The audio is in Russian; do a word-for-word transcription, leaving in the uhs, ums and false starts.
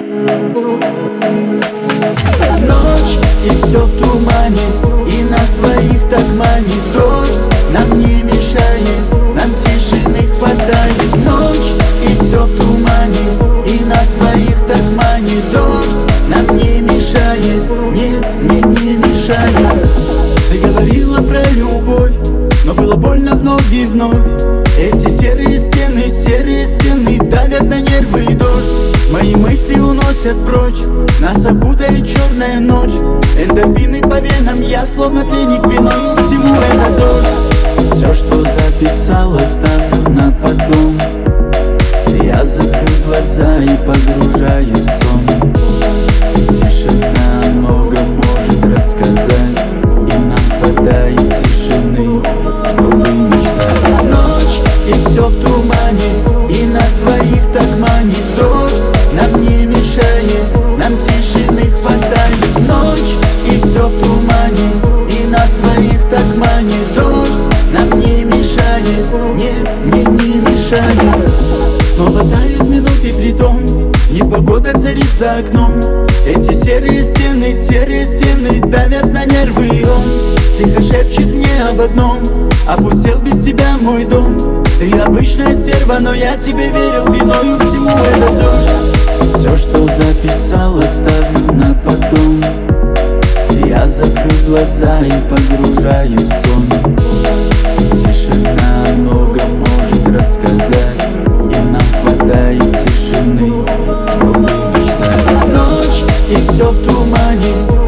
Ночь, и все в тумане, и нас двоих так манит. Дождь нам не мешает, нам тишины хватает. Ночь, и все в тумане, и нас двоих так манит. Дождь нам не мешает, нет, мне не мешает. Ты говорила про любовь, но было больно вновь и вновь. Эти серые стены, серые стены давят на нервы, и дождь мои мысли уносят прочь, нас окутает черная ночь. Эндорфины по венам, я словно пленник, виною всему это дождь. Все, что записал, оставлю на потом. Я закрыл глаза и погружаюсь в сон. Тишина много может рассказать, и нам хватает тишины, чтобы мечтать. Ночь, и все в тумане, и нас двоих так манит. Дождь нам не мешает, нам тишины хватает. Ночь, и все в тумане, и нас двоих так манит. Дождь нам не мешает, нет, мне не мешает. Снова тают минуты, притом непогода царит за окном. Эти серые стены, серые стены давят на нервы, и он тихо шепчет мне об одном: опустел без тебя мой дом. Ты обычная стерва, но я тебе верил, виною всему это дождь. Все, что записал, оставлю на потом. Я закрыл глаза и погружаюсь в сон. Тишина много может рассказать, и нам хватает тишины, чтобы мечтать. Ночь, и все в тумане,